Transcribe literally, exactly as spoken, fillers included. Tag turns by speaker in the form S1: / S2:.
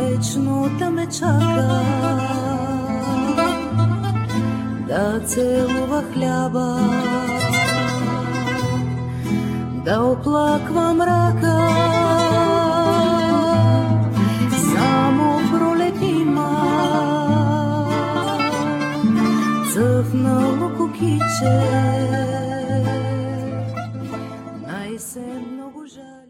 S1: Вечно да ме чака, да целува хляба, да оплаква мрака. Само пролетима цъфнало кукиче, най-се много жаль.